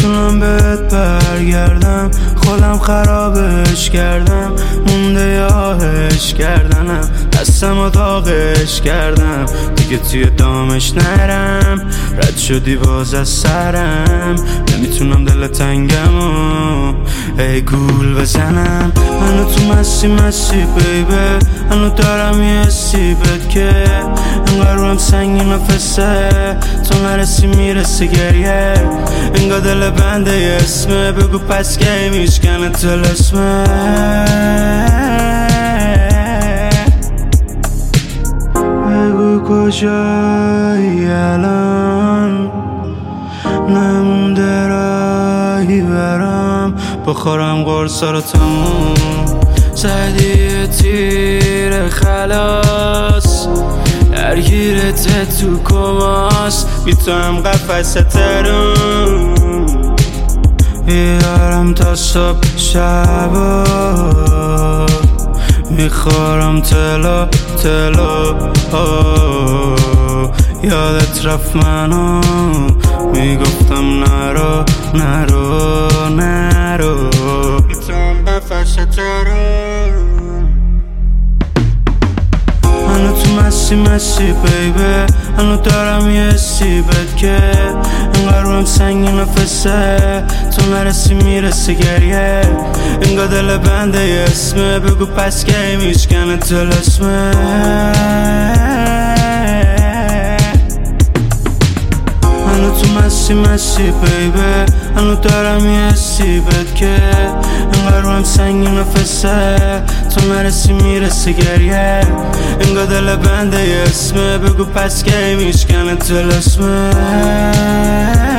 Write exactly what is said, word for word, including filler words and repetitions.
نمیتونم بهت برگردم، خودم خرابش کردم، مونده یاهش کردنم، دستم و داغش کردم، دیگه توی دامش نرم، رد شدی باز از سرم، نمیتونم دل تنگم و ای گول بزنم. منو تو مسی مسی بیبه، منو دارم یه سیبت که انگار روم سنگین و فسه، تو نرسی میرسی گریه، انگار دل بنده یه اسمه، بگو پس که میشکنه تلسمه. بگو کجایی الان، نمونده راهی برام، بخورم قرصا رو تموم، زدی تیر خلاص، درگیرت تو کماس، بی تو هم قفصت روم، بیارم تا صبح شبا، میخورم تلا تلا، یادت رفت منو میگفتم نرو نرو نرو، بی تو هم قفصت روم. منو تو مسی مسی بیبه، منو دارم یه سیبت که انگار روم سنگین و فسه، تو نرسی میرسی گریه، انگار دل بنده یه اسمه، بگو پس که میشکنه تلسمه. منو تو مسی مسی بیبه، منو دارم یه سیبت که انگار روم سنگین و فسه، تو نرسی میرسی گریه، انگار دل بنده یه اسمه، بگو پس که میشکنه تلسمه.